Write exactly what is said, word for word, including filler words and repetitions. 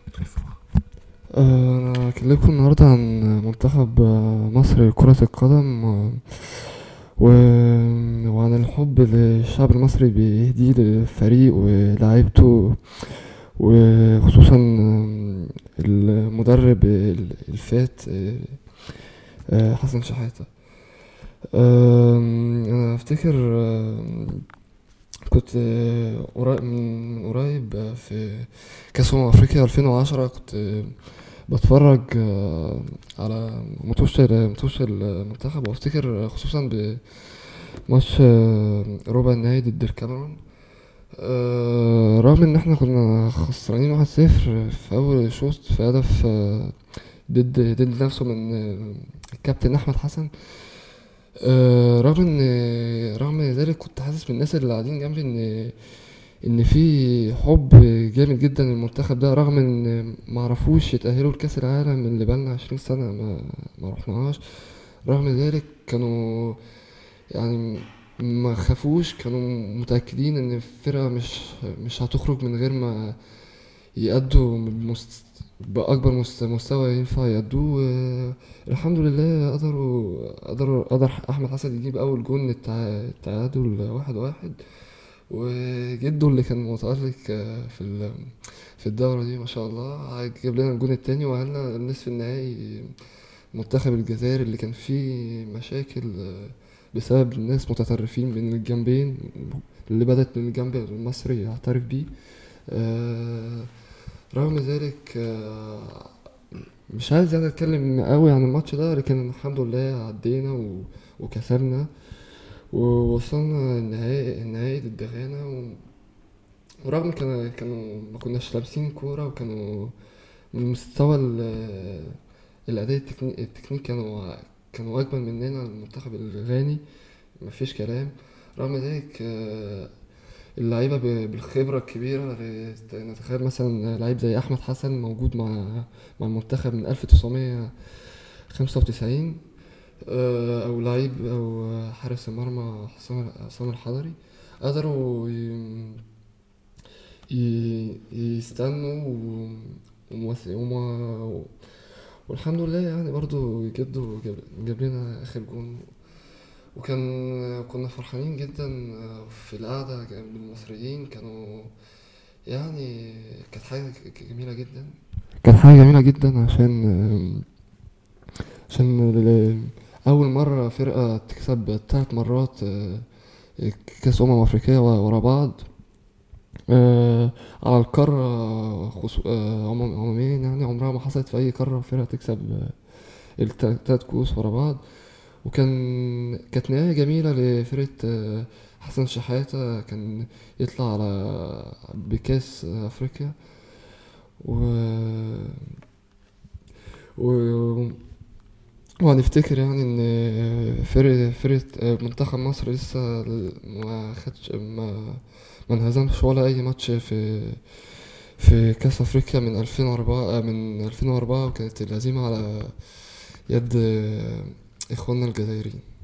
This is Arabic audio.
آه، انا هكلمكم النهارده عن منتخب آه، مصر لكرة القدم و... و- وعن الحب اللي الشعب المصري بيهديه للفريق ولاعيبته، وخصوصا آم، المدرب ال- الفات آه، آه، حسن شحاتة. آم، انا افتكر آم، كنت آه، قريب من من قريب آه، في كأس أمم أفريقيا ألفين وعشرة. كنت آه، بتفرج آه، على ماتش ماتش المنتخب، وافتكر خصوصا بماتش آه، ربع النهائي ضد الكاميرون. آه، رغم ان احنا كنا خسرانين واحد صفر في اول شوط في هدف آه، ضد ضد نفسه من آه، الكابتن احمد حسن. آه، رغم ان رغم ذلك كنت حاسس من الناس اللي قاعدين جنبي ان ان في حب جامد جدا للمنتخب ده، رغم ان معرفوش يتأهلوا لكأس العالم اللي بقالنا عشرين سنة ما ما رحناهاش. رغم ذلك كانوا يعني ما خافوش، كانوا متأكدين ان الفرقة مش مش هتخرج من غير ما يأدوا مست... بأكبر مست... مستوى ينفع يأدوه. آه، الحمد لله قدروا قدروا قدر أحمد حسن يجيب أول جون للتع... التعادل واحد واحد. وجده اللي كان متألق آه، في ال... في الدورة دي ما شاء الله جاب لنا الجون التاني وأهلنا النصف النهائي. منتخب الجزائر اللي كان فيه مشاكل آه، بسبب الناس متطرفين من الجنبين، اللي بدأت من الجنب المصري يعترف بيه. آه، رغم ذلك آه، مش عايز يعني اتكلم قوي عن الماتش ده، لكن الحمد لله عدينا و... وكسبنا ووصلنا النهائي النهائي ضد غانا و... ورغم كانوا كانوا ما كناش لابسين كورة، وكانوا من مستوى ال- الأداء التكني... التكنيك كانوا كانوا أجمل مننا المنتخب الغاني، مفيش كلام. رغم ذلك آه، اللعيبة ب- بالخبرة الكبيرة، غ- نتخيل مثلا لعيب زي أحمد حسن موجود مع مع المنتخب من ألف وتسعمية خمسة وتسعين، آه، أو لعيب أو حارس المرمى حسام حسام الحضري، قدروا ي- ي- يستنوا و- وموس- وما والحمد لله يعني برضو جدو جاب, جاب لنا آخر جون. وكان كنا فرحانين جدا آه، في القعدة جنب المصريين، كانوا يعني كانت حاجة ج- جميلة جدا. كانت حاجة جميلة جدا عشان عشان ال- أول مرة فرقة تكسب تلات مرات آه، كأس أمم أفريقية ورا بعض آه، على القارة، خصو... آه، عموم- عموميا يعني عمرها ما حصلت في أي قارة فرقة تكسب آه، التلات كؤوس ورا بعض. وكان كانت نهاية جميلة لفرقة آه، حسن شحاتة، كان يطلع على بكاس أفريقيا و... و... وهنفتكر يعني ان فرقة فرقة منتخب مصر لسه ما خدش ما ما انهزمش ولا اي ماتش في في كاس افريقيا من ألفين وأربعة من ألفين وأربعة، وكانت الهزيمة على يد اخواننا الجزائريين.